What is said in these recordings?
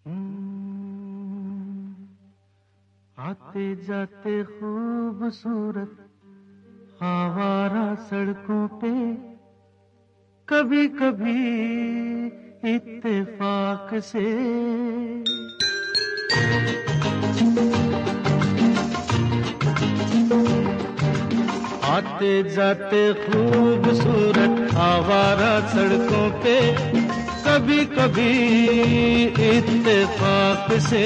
आते जाते खूबसूरत आवारा सड़कों पे कभी कभी इत्तेफाक से आते जाते खूबसूरत आवारा सड़कों पे कभी कभी इत्तेफाक से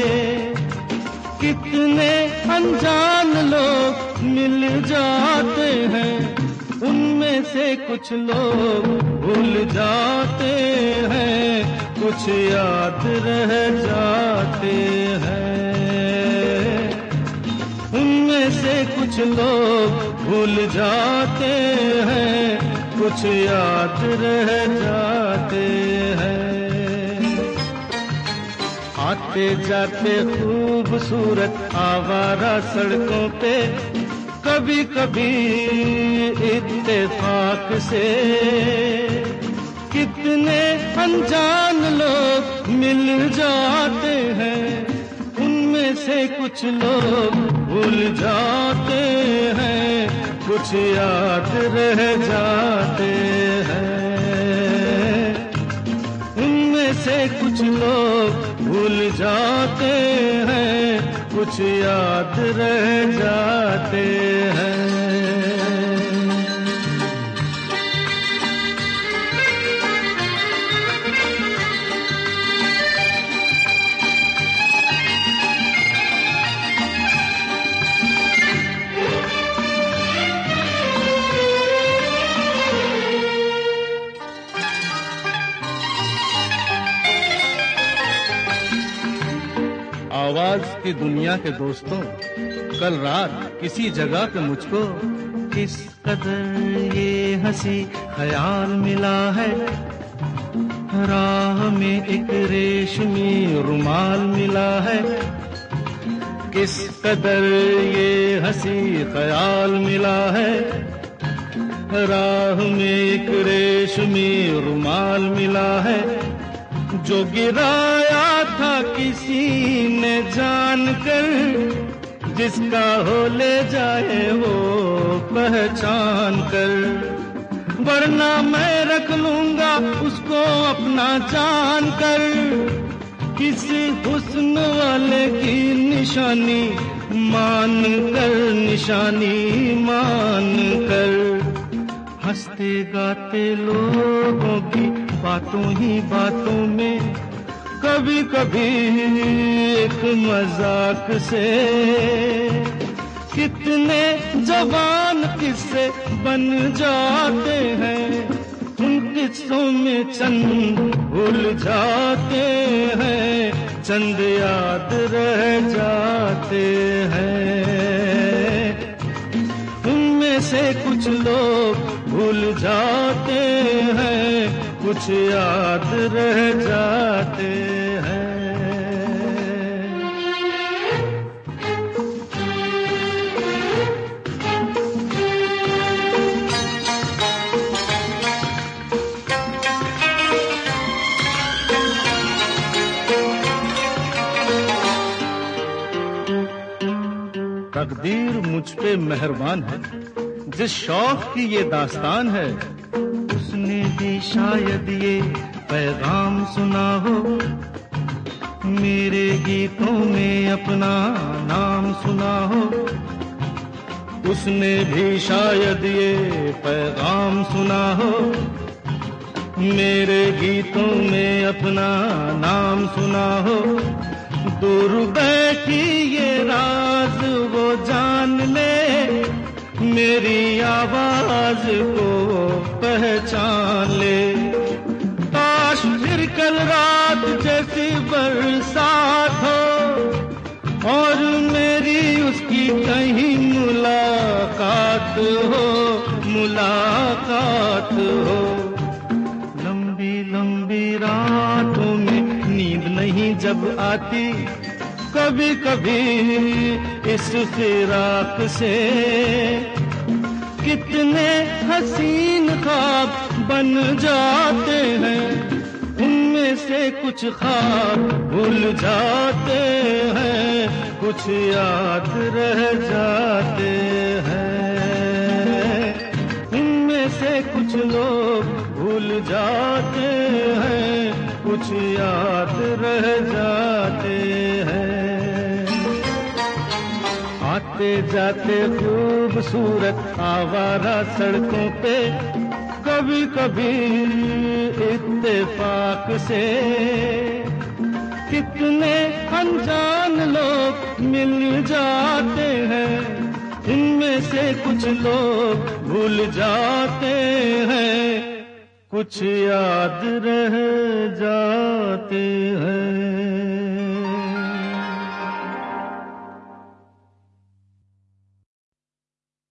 कितने अनजान लोग मिल जाते हैं, उनमें से कुछ लोग भूल जाते हैं, कुछ याद रह जाते हैं। उनमें से कुछ लोग भूल जाते हैं, कुछ याद रह जाते हैं। आते जाते खूबसूरत आवारा सड़कों पे कभी कभी इत्तेफाक से कितने अनजान लोग मिल जाते हैं, उनमें से कुछ लोग भूल जाते हैं, कुछ याद रह जाते हैं। उनमें से कुछ लोग भूल जाते हैं, कुछ याद रह जाते हैं। आवाज की दुनिया के दोस्तों, कल रात किसी जगह पे मुझको किस कदर ये हंसी ख्याल मिला है, राह में एक रेशमी रुमाल मिला है। किस कदर ये हंसी ख्याल मिला है, राह में एक रेशमी रुमाल मिला है। जो गिराया था किसी ने जानकर, जिसका हो ले जाए वो पहचान कर, वरना मैं रख लूंगा उसको अपना जान कर। किसी हुस्न वाले की निशानी मान कर, निशानी मान कर, हंसते गाते लोगों की बातों ही बातों में कभी कभी एक मजाक से कितने जवान किस्से बन जाते हैं। उन किस्सों में चंद भूल जाते हैं, चंद याद रह जाते हैं। उनमें से कुछ लोग भूल जाते हैं, कुछ याद रह जाते हैं। तकदीर मुझ पे मेहरबान है, जिस शौक की ये दास्तान है, उसने भी शायद ये पैगाम सुना हो। मेरे गीतों में अपना नाम सुना हो, उसने भी शायद ये पैगाम सुना हो। मेरे गीतों में अपना नाम सुना हो। दूर बैठी ये राज वो जान ले, मेरी आवाज को पहचान ले। काश फिर कल रात जैसी बरसात हो और मेरी उसकी कहीं मुलाकात हो, मुलाकात हो। लंबी लंबी रातों में नींद नहीं जब आती, कभी कभी इस फिराक से कितने हसीन ख्वाब बन जाते हैं। उनमें इनमें से कुछ ख्वाब भूल जाते हैं, कुछ याद रह जाते हैं। इनमें से कुछ लोग भूल जाते हैं, कुछ याद रह जाते हैं। आते जाते खूबसूरत आवारा सड़कों पे कभी कभी इत्तेफाक से कितने अनजान लोग मिल जाते हैं। इनमें से कुछ लोग भूल जाते हैं, कुछ याद रह जाते हैं।